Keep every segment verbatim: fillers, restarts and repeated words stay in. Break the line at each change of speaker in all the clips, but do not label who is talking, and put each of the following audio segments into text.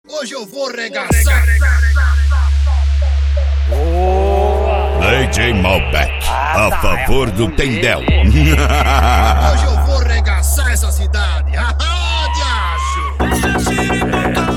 Hoje eu vou regaçar.
D J Malbec, a favor do Tendel.
Hoje eu vou regaçar essa cidade. Haha, diacho.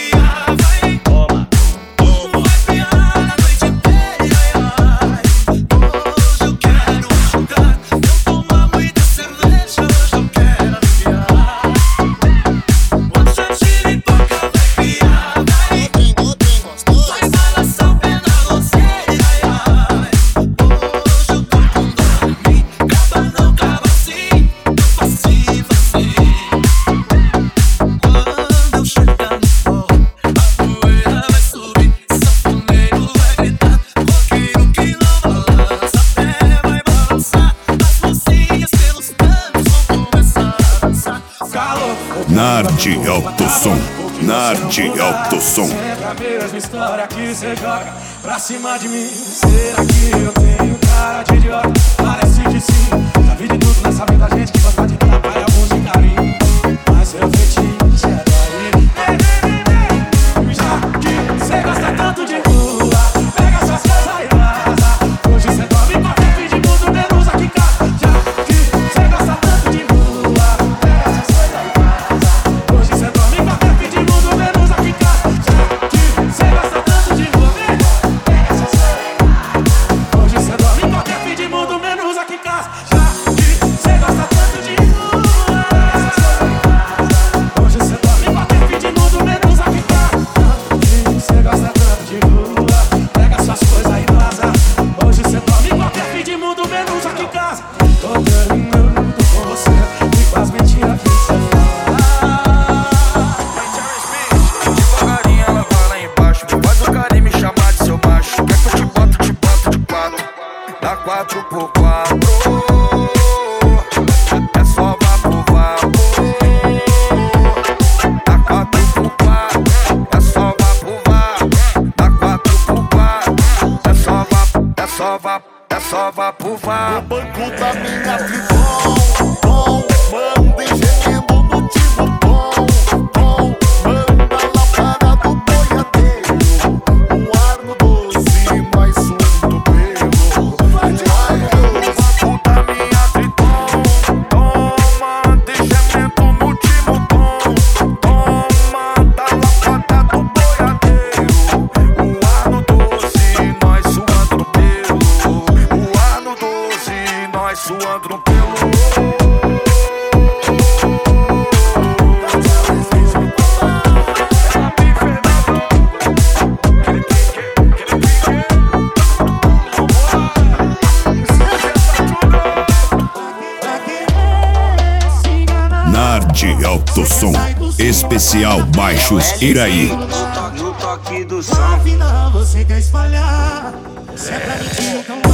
Nard Alto Som, Nard Alto Som.
Sempre a mesma história que cê joga pra cima de mim. Será que eu tenho cara de idiota? Parece que sim. Já vi de tudo nessa vida, gente que gosta de trabalhar, abuso e carinho. Mas seu fetiche é daí. Já que cê gosta tanto de rua, pega suas coisas e vaza. Hoje cê dorme com a rap de mundo, menos aqui em casa. Já que cê gosta tanto de rua, pega suas coisas e vaza. Hoje cê dorme com a rap de mundo, menos aqui em casa. Já que cê gosta tanto de rua, pega suas coisas e vaza. Hoje cê dorme com a rap de mundo, menos aqui em casa. Já que cê gosta tanto de rua, pega suas coisas e vaza. Hoje cê dorme com a rap de mundo, menos aqui em casa. Cê gosta tanto de rua, pega suas coisas e vaza. Hoje cê dorme com a rap de mundo, menos aqui em casa. Tô terminando com você e com as mentiras que cê fala.
Devagarinho ela vai lá embaixo, faz o carinho me chamar de seu macho. Quer que eu te boto, te boto de quatro, dá quatro por quatro. É só vá pro vapor. Dá quatro por quatro, é só vá pro vapor. Dá quatro por quatro, é só vá, é só vá, é só vá pro vapor.
No banco da minha tribom, bom, manda engenhando no tipo bom, bom, manda lá para do boiadeiro, um ar no doce, mais um no pelo. Vai de
No banco da minha triton, toma, deixamento no timo tom, toma, da lapada do boiadeiro, o ar no doce, nós suando no pelo, o ar no doce, nós suando no pelo.
Nard Alto Som, especial Baixos Iraí.
No toque do som.
Afinal você quer espalhar. Se é pra mentir, então